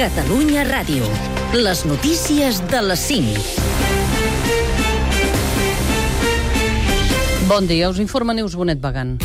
Catalunya Ràdio. Les notícies de les 5. Bon dia, us informa Neus Bonet Bagan.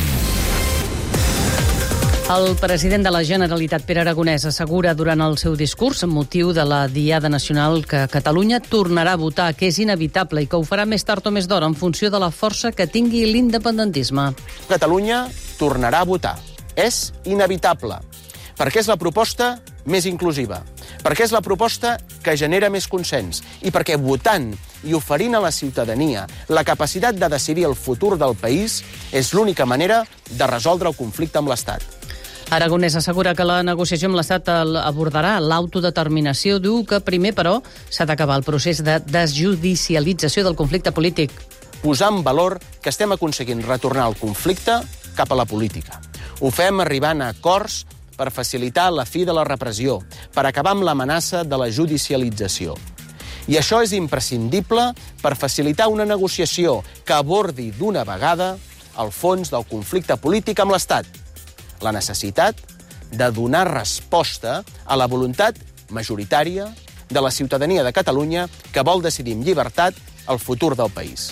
El president de la Generalitat, Pere Aragonès, assegura durant el seu discurs, amb motiu de la Diada Nacional, que Catalunya tornarà a votar, que és inevitable i que ho farà més tard o més d'hora en funció de la força que tingui l'independentisme. Catalunya tornarà a votar. És inevitable, perquè és la proposta més inclusiva, perquè és la proposta que genera més consens i perquè votant i oferint a la ciutadania la capacitat de decidir el futur del país és l'única manera de resoldre el conflicte amb l'Estat. Aragonès assegura que la negociació amb l'Estat abordarà l'autodeterminació. Diu que primer, però, s'ha d'acabar el procés de desjudicialització del conflicte polític. Posar en valor que estem aconseguint retornar el conflicte cap a la política. Ho fem arribant a acords per facilitar la fi de la repressió, per acabar amb l'amenaça de la judicialització. I això és imprescindible per facilitar una negociació que abordi d'una vegada el fons del conflicte polític amb l'Estat. La necessitat de donar resposta a la voluntat majoritària de la ciutadania de Catalunya que vol decidir amb llibertat el futur del país.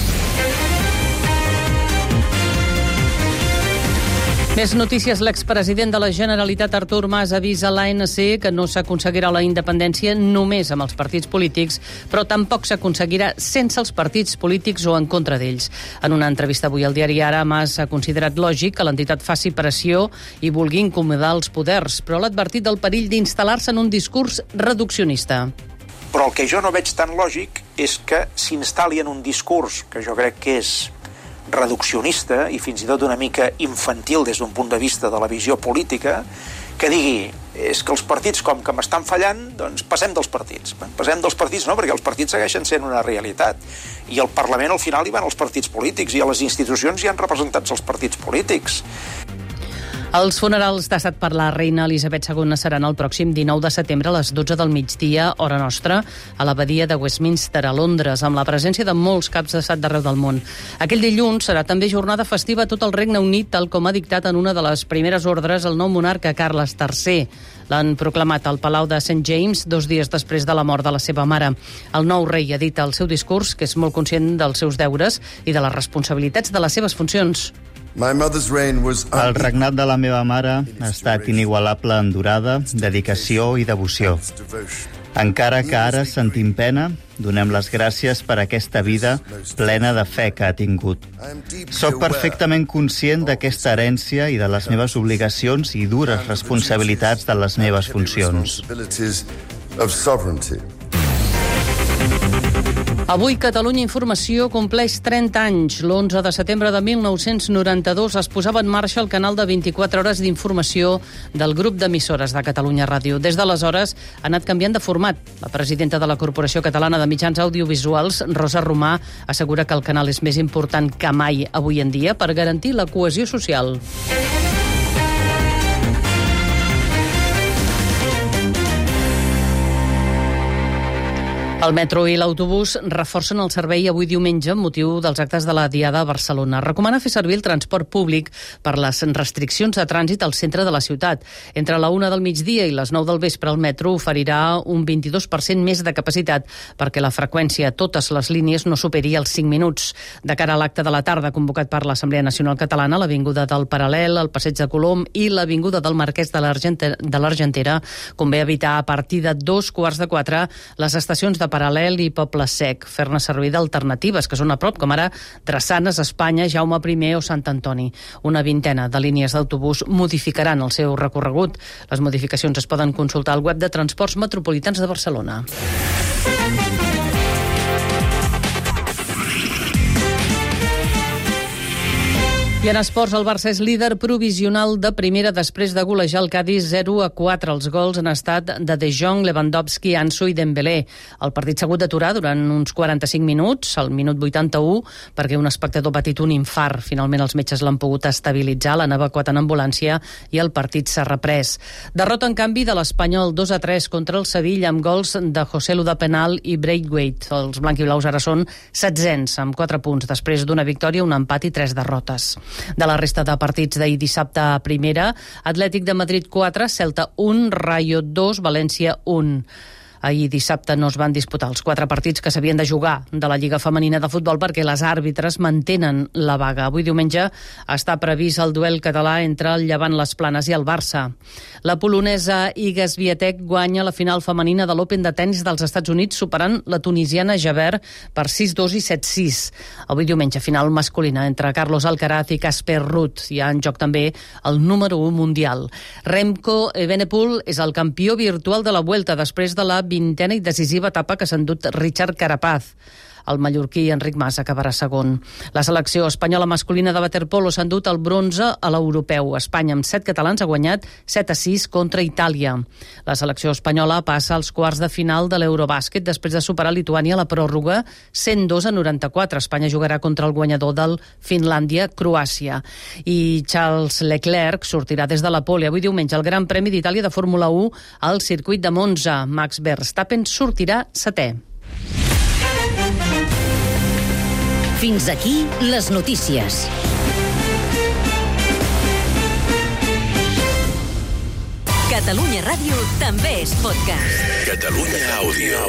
Més notícies. L'expresident de la Generalitat, Artur Mas, avisa a l'ANC que no s'aconseguirà la independència només amb els partits polítics, però tampoc s'aconseguirà sense els partits polítics o en contra d'ells. En una entrevista avui al diari Ara, Mas ha considerat lògic que l'entitat faci pressió i vulgui incomodar els poders, però l'ha advertit del perill d'instal·lar-se en un discurs reduccionista. Però el que jo no veig tan lògic és que s'instal·li en un discurs que jo crec que és reduccionista i fins i tot una mica infantil des d'un punt de vista de la visió política, que digui, és que els partits com que m'estan fallant, doncs passem dels partits. Passem dels partits no, perquè els partits segueixen sent una realitat. I al Parlament al final hi van els partits polítics i a les institucions hi han representats els partits polítics. Els funerals d'estat per la reina Elisabet II seran el pròxim 19 de setembre a les 12 del migdia, hora nostra, a l'abadia de Westminster, a Londres, amb la presència de molts caps d'estat d'arreu del món. Aquell dilluns serà també jornada festiva a tot el Regne Unit, tal com ha dictat en una de les primeres ordres el nou monarca Carles III. L'han proclamat al Palau de St. James 2 dies després de la mort de la seva mare. El nou rei ha dit al seu discurs que és molt conscient dels seus deures i de les responsabilitats de les seves funcions. El regnat de la meva mare ha estat inigualable en durada, dedicació i devoció. Encara que ara sentim pena, donem les gràcies per aquesta vida plena de fe que ha tingut. Soc perfectament conscient d'aquesta herència i de les meves obligacions i dures responsabilitats de les meves funcions. Avui Catalunya Informació compleix 30 anys. L'11 de setembre de 1992 es posava en marxa el canal de 24 hores d'informació del grup d'emissores de Catalunya Ràdio. Des d'aleshores ha anat canviant de format. La presidenta de la Corporació Catalana de Mitjans Audiovisuals, Rosa Romà, assegura que el canal és més important que mai avui en dia per garantir la cohesió social. El metro i l'autobús reforcen el servei avui diumenge amb motiu dels actes de la Diada a Barcelona. Recomana fer servir el transport públic per les restriccions de trànsit al centre de la ciutat. Entre la 1 del migdia i les 9 del vespre el metro oferirà un 22% més de capacitat perquè la freqüència a totes les línies no superi els 5 minuts. De cara a l'acte de la tarda convocat per l'Assemblea Nacional Catalana, l'Avinguda del Paral·lel, el Passeig de Colom i l'Avinguda del Marquès de l'Argentera, convé evitar a partir de 3:45 les estacions de Paral·lel i Poble Sec, fer-ne servir d'alternatives que són a prop, com ara Drassanes, Espanya, Jaume I o Sant Antoni. Una vintena de línies d'autobús modificaran el seu recorregut. Les modificacions es poden consultar al web de Transports Metropolitans de Barcelona. I en esports, el Barça és líder provisional de primera després de golejar el Cádiz 0-4. Els gols han estat de De Jong, Lewandowski, Ansu i Dembélé. El partit s'ha hagut d'aturar durant uns 45 minuts, al minut 81, perquè un espectador ha patit un infart. Finalment els metges l'han pogut estabilitzar, l'han evacuat en ambulància i el partit s'ha reprès. Derrota, en canvi, de l'Espanyol 2-3 contra el Sevilla amb gols de José Lu de penal i Braithwaite. Els blanquiblaus ara són setzents, amb 4 punts, després d'una victòria, un empat i 3 derrotes. De la resta de partits d'ahir dissabte a primera, Atlètic de Madrid 4, Celta 1, Rayo 2, València 1. Ahir dissabte no es van disputar els 4 partits que s'havien de jugar de la Lliga Femenina de Futbol perquè les àrbitres mantenen la vaga. Avui diumenge està previst el duel català entre el Llevant les Planes i el Barça. La polonesa Iga Swiatek guanya la final femenina de l'Open de tenis dels Estats Units superant la tunisiana Jabeur per 6-2 i 7-6. Avui diumenge final masculina entre Carlos Alcaraz i Casper Ruud. Hi ha en joc també el número 1 mundial. Remco Evenepoel és el campió virtual de la Vuelta després de la 20a i decisiva etapa que s'ha endut Richard Carapaz. El mallorquí Enric Mas acabarà segon. La selecció espanyola masculina de waterpolo s'ha endut el bronze a l'europeu. Espanya, amb 7 catalans, ha guanyat 7-6 contra Itàlia. La selecció espanyola passa als quarts de final de l'Eurobàsquet després de superar Lituània a la pròrroga 102-94. Espanya jugarà contra el guanyador del Finlàndia-Croàcia. I Charles Leclerc sortirà des de la pole avui diumenge al Gran Premi d'Itàlia de Fórmula 1 al circuit de Monza. Max Verstappen sortirà setè. Fins aquí les notícies. Catalunya Ràdio també és podcast. Catalunya Àudio.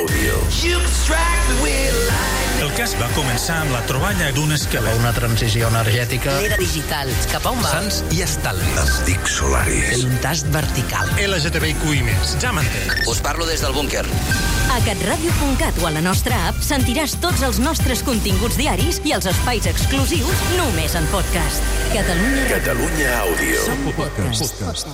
El cas va començar amb la troballa d'un esquelet. Una transició energètica. L'era digital. Cap a on va? Sants i estalvis. Es dic Solaris. En un tast vertical. LGTBIQI+. Ja m'entenc. Us parlo des del búnquer. A catradio.cat o a la nostra app sentiràs tots els nostres continguts diaris i els espais exclusius només en podcast. Catalunya Àudio. Som podcast.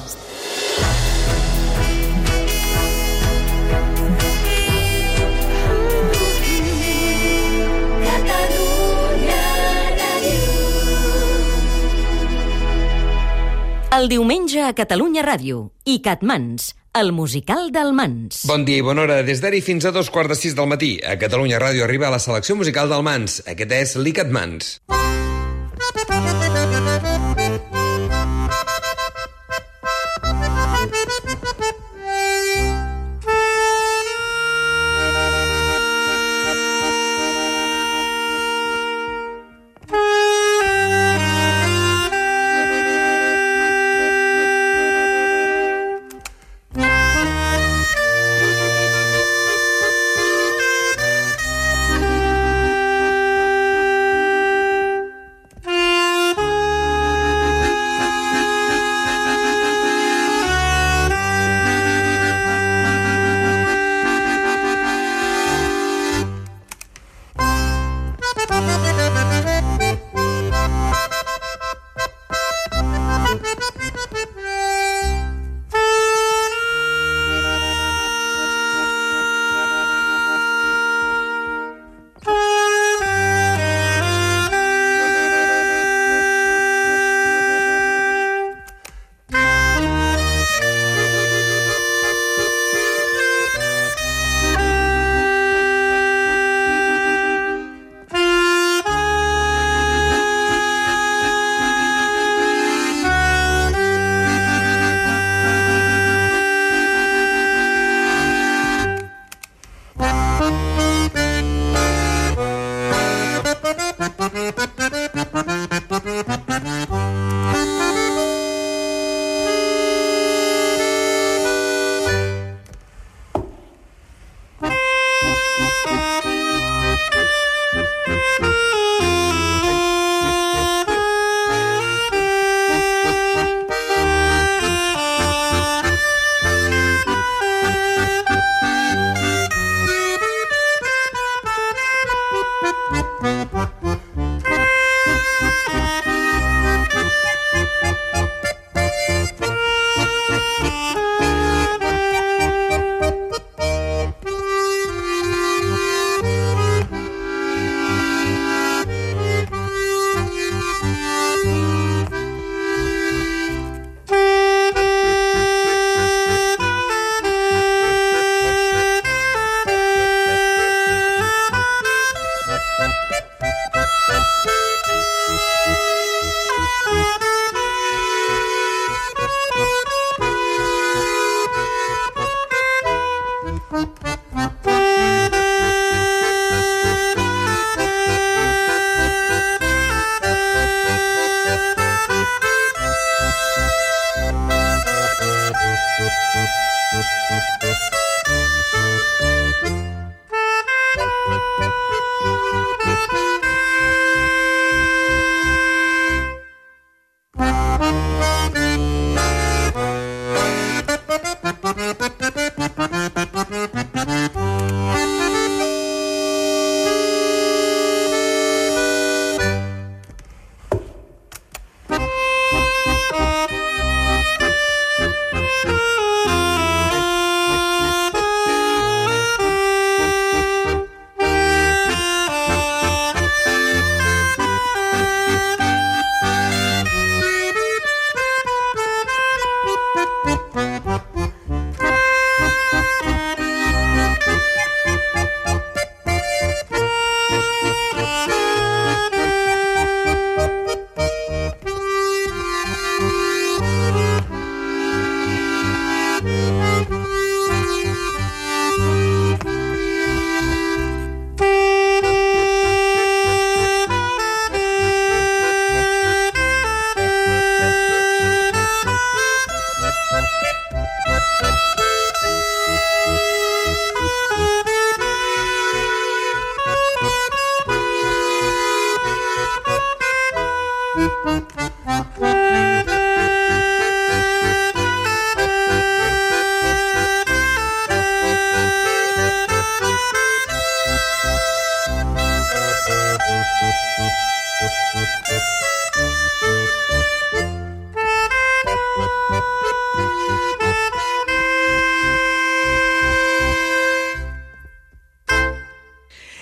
El diumenge a Catalunya Ràdio i Catmans, el musical del Mans. Bon dia i bona hora. Des d'ara fins a 2:45 del matí. A Catalunya Ràdio arriba la selecció musical del Mans. Aquest és l'Icatmans.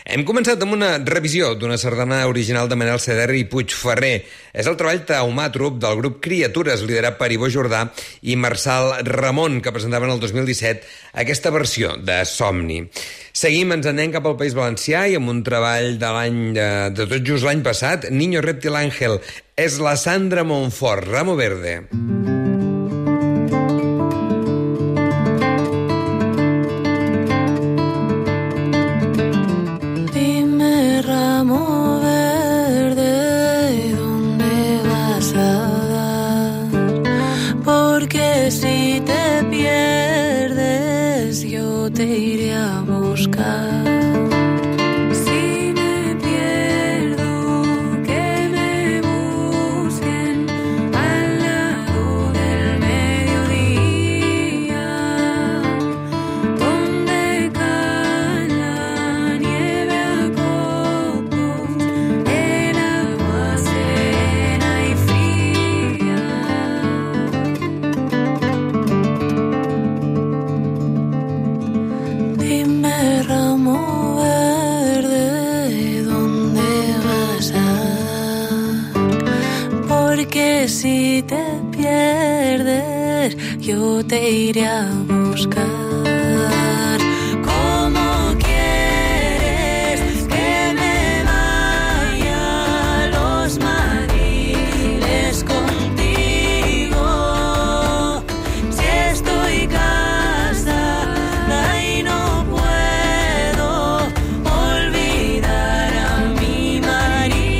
Hem començat amb una revisió d'una sardana original de Manel Ceder i Puigferrer. És el treball Taumàtrop del grup Criatures, liderat per Ivo Jordà i Marçal Ramon, que presentaven el 2017 aquesta versió de Somni. Seguim, ens anem cap al País Valencià i amb un treball de tot just l'any passat, Niño Reptil Ángel. És la Sandra Montfort, Ramo Verde. Si te pierdes, yo te iré a buscar. ¿Cómo quieres que me vaya a los madriles contigo? Si estoy casada y no puedo olvidar a mi marido.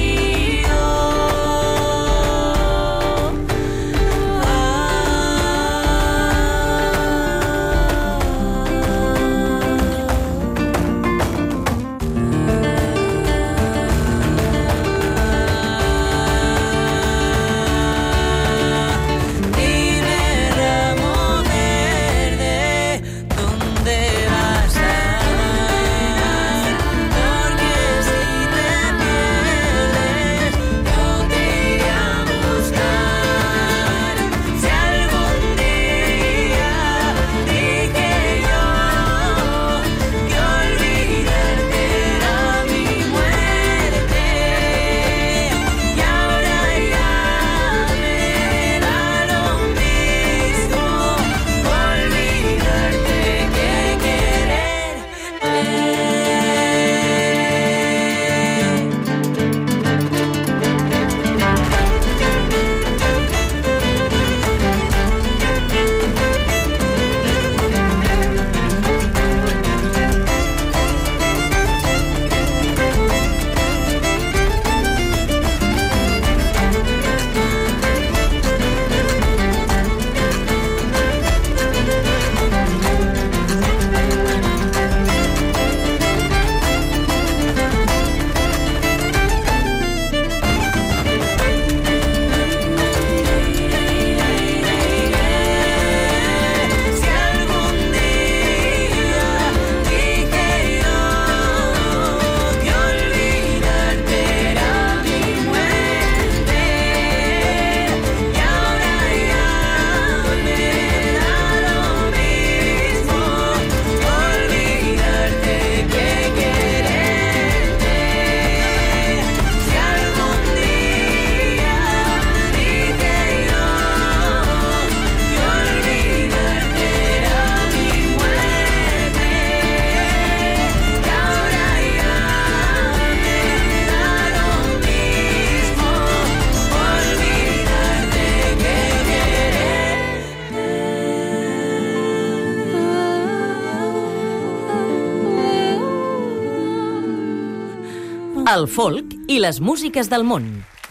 El folk i les músiques del món.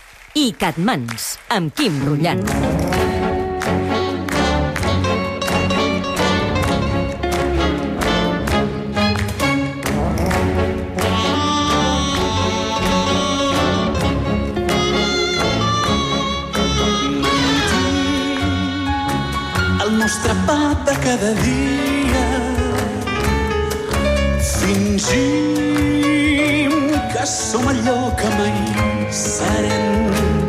I Catmans, amb Quim Rullant. El nostre pa de cada dia, fingim que som allò que mai serem.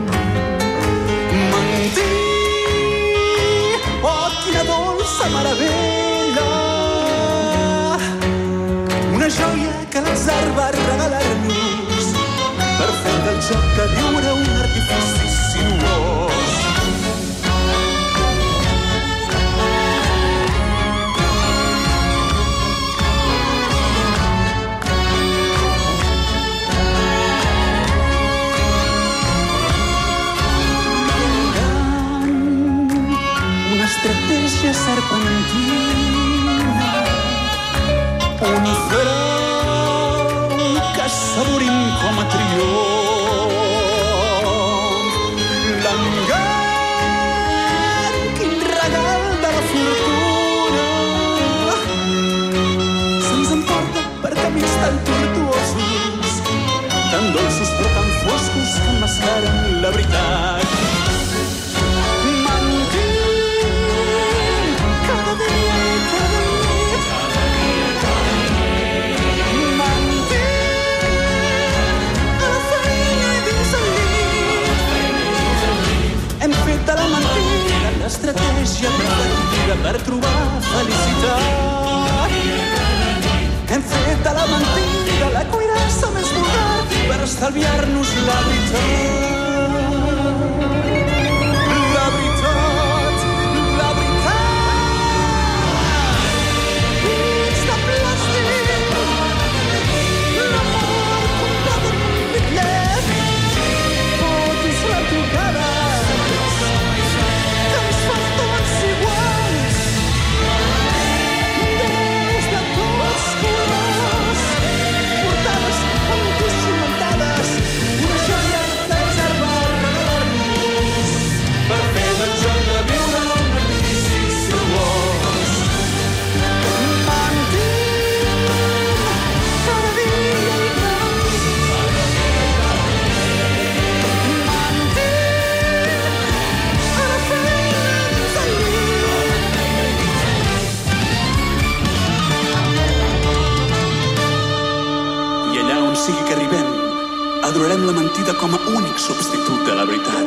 Mentir, oh, quina dolça meravella, una joia que l'atzar va regalar regalar-nos per fer del joc de viure un artifici sinuós. Una estratègia serpentina, un front que s'aborim com a triomf. L'engany, quin regal de la fortuna, se'ns emporta per camins tan tortuosos, tan dolços però tan foscos que emmascaren la veritat. L'estratègia preferida per trobar felicitat. Hem fet de la mentida la cuirassa més vulgar per estalviar-nos la veritat. La veritat, la veritat. Dits de plàstic, l'amor comptat en un bitllet, fotos retocades, sigui que arribem, adorarem la mentida com a únic substitut de la veritat.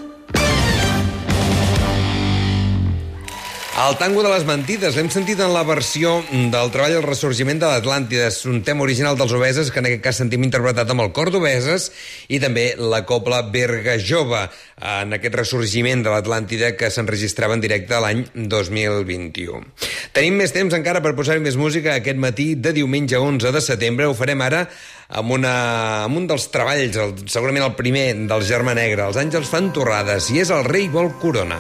El tango de les mentides l'hem sentit en la versió del treball El ressorgiment de l'Atlàntida. És un tema original dels Obeses, que en aquest cas sentim interpretat amb el cor d'Obeses, i també la cobla Berga Jove, en aquest ressorgiment de l'Atlàntida que s'enregistrava en directe l'any 2021. Tenim més temps encara per posar-hi més música aquest matí de diumenge 11 de setembre. Ho farem ara amb un dels treballs, segurament el primer del Germà Negre, Els àngels fan torrades, i és El rei vol corona.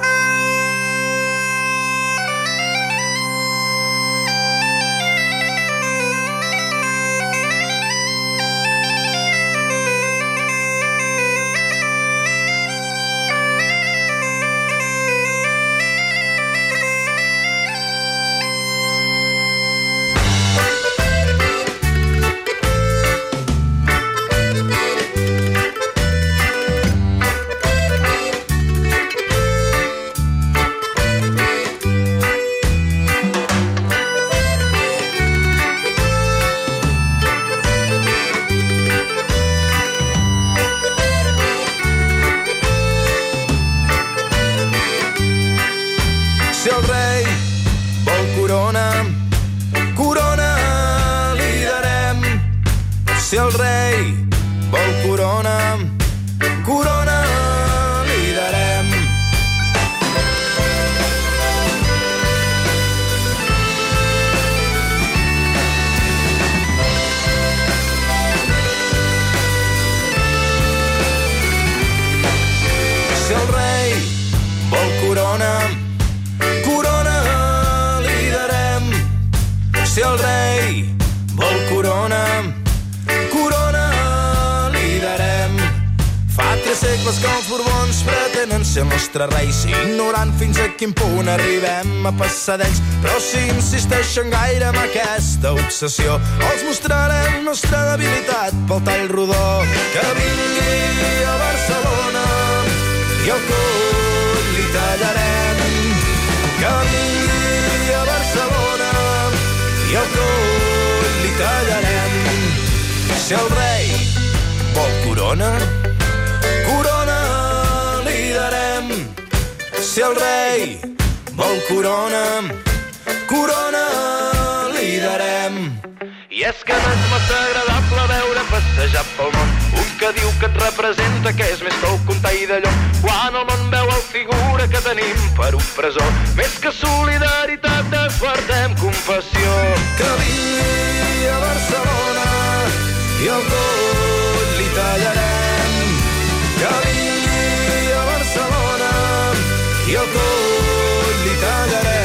Si el rei vol corona, corona li darem. Si el rei vol corona, corona li darem. Si el rei vol corona, corona li darem. Si el rei vol corona, corona li darem. Fa 3 segles que els Borbons pretenen ser el nostre reis, ignorant fins a quin punt arribem a passar d'ells. Però si insisteixen gaire amb aquesta obsessió, els mostrarem nostra debilitat pel tall rodó. Que vingui a Barcelona i el coll li tallarem. Que vingui a Barcelona i el coll li tallarem. Si el rei vol corona, corona li darem. Si el rei vol corona, corona li darem. I és que no és massa agradable veure passejar pel món un que diu que et representa, que és més que el Comtei d'allò. Quan el món veu el figura que tenim per opressor, més que solidaritat et guardem compassió. Que vingui a Barcelona i el coll li tallarem. Que vingui a Barcelona i el coll li tallarem.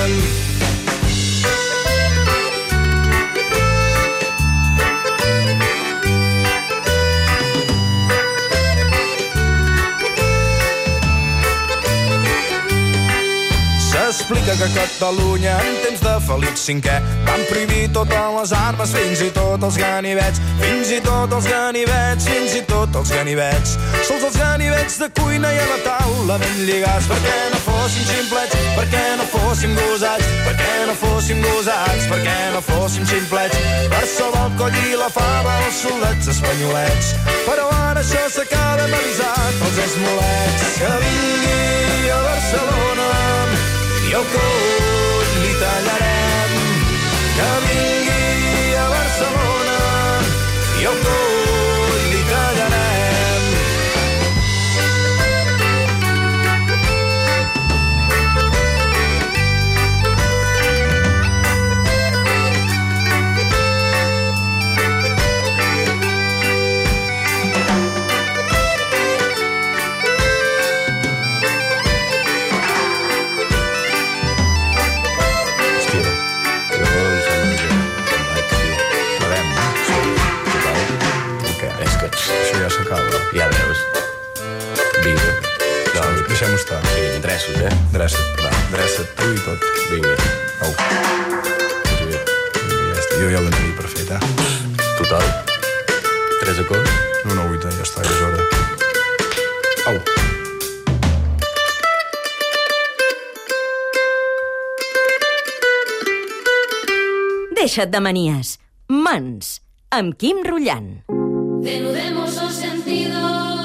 S'explica que a Catalunya en temps de Felip V van prohibir totes les armes, fins i tot els ganivets, fins i tot els ganivets, fins i tot els ganivets. Sols els ganivets de cuina i a la taula ben lligats, perquè no fóssim ximplets, perquè no fóssim gosats, perquè no fóssim gosats, perquè no fóssim ximplets. Per sobre el coll i la fava els soldats espanyolets, però ara això s'ha caramelitzat pels esmolets. Que vingui a Barcelona i el coll li tallarem. Que vingui a Barcelona i el coll li tallarem. Ja veus. Vinga. No, deixem-ho estar. Sí, dreços, Dreça't, va. Dreça't tu i tot. Vinga. Au. Ja està. Jo ja l'he tenit per fet, Total. 3 acords? No, 8, ja està, ja és hora. Au. Deixa't de manies. Mans, amb Quim Rullant. Denudemos los sentidos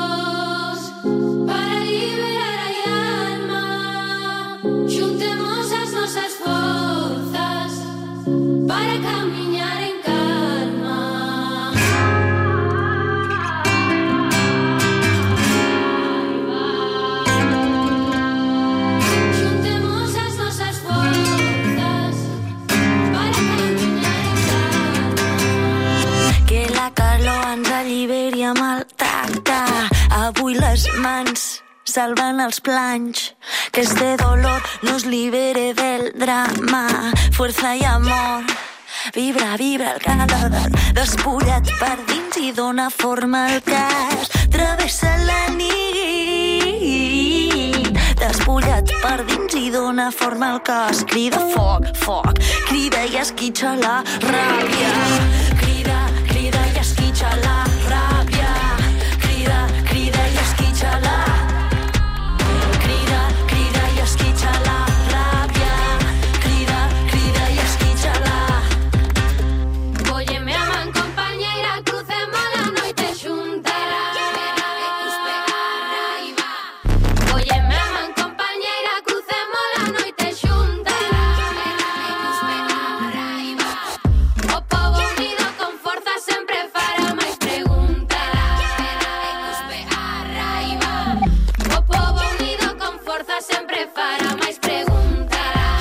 para liberar a alma. Juntemos as nossas forças para caminhar en calma. Juntemos as nossas forças para caminhar en calma. Que la calor ens alliberi amb el tacte. Avui les mans salven els planys. Que este dolor nos libere del drama. Fuerza y amor. Vibra, vibra el cadàver despullat per dins i dona forma al cas. Travessa la nit despullat per dins i dona forma al cas. Crida foc, foc, crida i esquitxa la ràbia. Crida, crida i esquitxa la ràbia. Crida, crida i esquitxa la. Crida, crida i esquitxa la ràbia. Crida, crida i esquitxa la. Óyeme, aman compañera, crucemos la noite xuntas. Óyeme, aman compañera, crucemos la noite xuntas. O povo unido con forza sempre fará máis preguntas. O povo unido con forza sempre fará máis preguntas.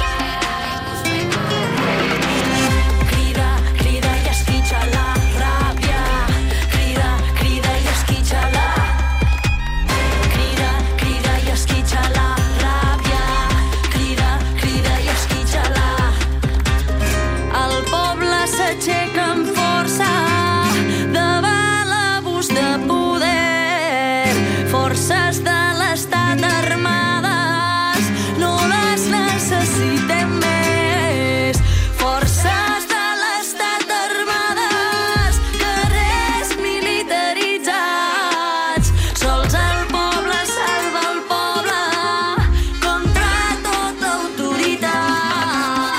Crida, crida i esquitxa la ràbia. Crida, crida i esquitxa la. Crida, crida i esquitxa la ràbia. Crida, crida i esquitxa la. El poble s'aixeca amb força davant l'abús de poder. Forces de l'estat armades no les necessitem més. Forces de l'estat armades, carrers militaritzats. Sols el poble salva el poble contra tota autoritat.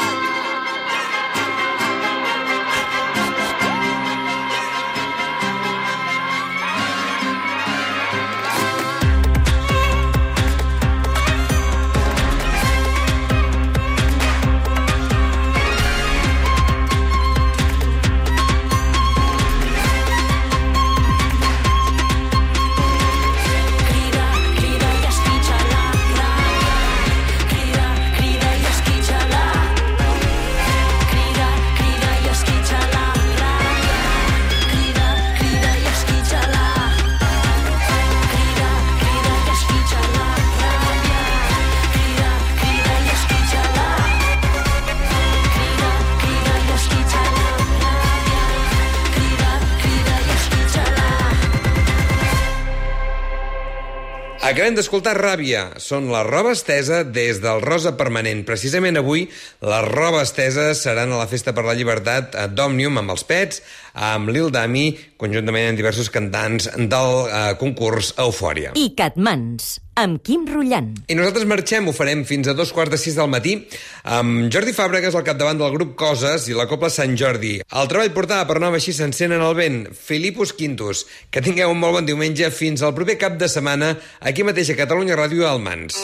Acabem d'escoltar Ràbia. Són la roba estesa des del Rosa Permanent. Precisament avui, les robes esteses seran a la Festa per la Llibertat d'Òmnium amb els Pets, amb Lil Dami, conjuntament amb diversos cantants del concurs Eufòria. I Catmans, amb Quim Rullant. I nosaltres marxem, ho farem fins a 2:45 del matí, amb Jordi Fàbregas al capdavant del grup Coses i la Cobla Sant Jordi. El treball portada per nom així s'encén en el vent, Filipus Quintus. Que tingueu un molt bon diumenge fins al proper cap de setmana, aquí mateix a Catalunya Ràdio al Mans.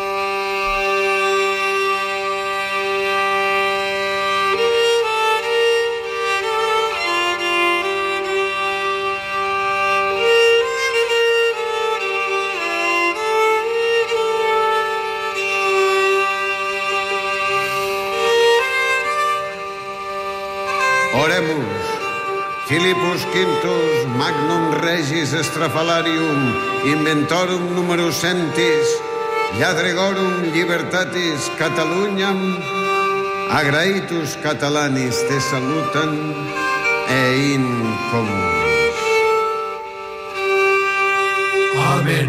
Oremus, Philippus Quintus, Magnum Regis Estrafalarium, Inventorum Numerocentis, Lladregorum Libertatis Catalunyam, Agraitus Catalanis te salutan e in communis. Amén.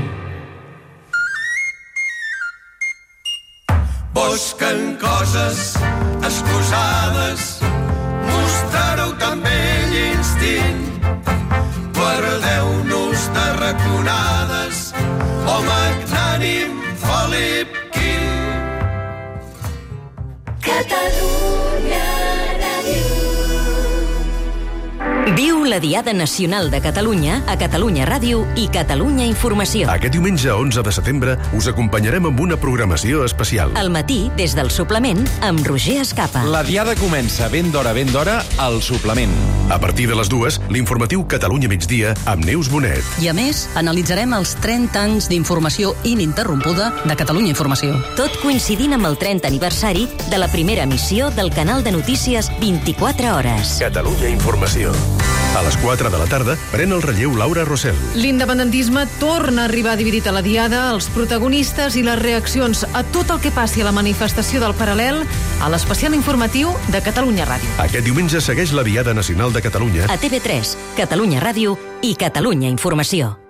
Busquen coses excusades, mostrareu també l'instint, guardeu-nos de raconades, o magnànim Felip V. Catalunya Ràdio. Viu la Diada Nacional de Catalunya a Catalunya Ràdio i Catalunya Informació. Aquest diumenge 11 de setembre us acompanyarem amb una programació especial. Al matí, des del suplement, amb Roger Escapa. La Diada comença ben d'hora, al suplement. A partir de les 2, l'informatiu Catalunya Migdia amb Neus Bonet. I a més, analitzarem els 30 anys d'informació ininterrompuda de Catalunya Informació. Tot coincidint amb el 30 aniversari de la primera emissió del canal de notícies 24 hores. Catalunya Informació. A les 4 de la tarda pren el relleu Laura Rossell. L'independentisme torna a arribar dividit a la Diada, els protagonistes i les reaccions a tot el que passi a la manifestació del Paral·lel a l'especial informatiu de Catalunya Ràdio. Aquest diumenge segueix la Diada Nacional de Catalunya a TV3, Catalunya Ràdio i Catalunya Informació.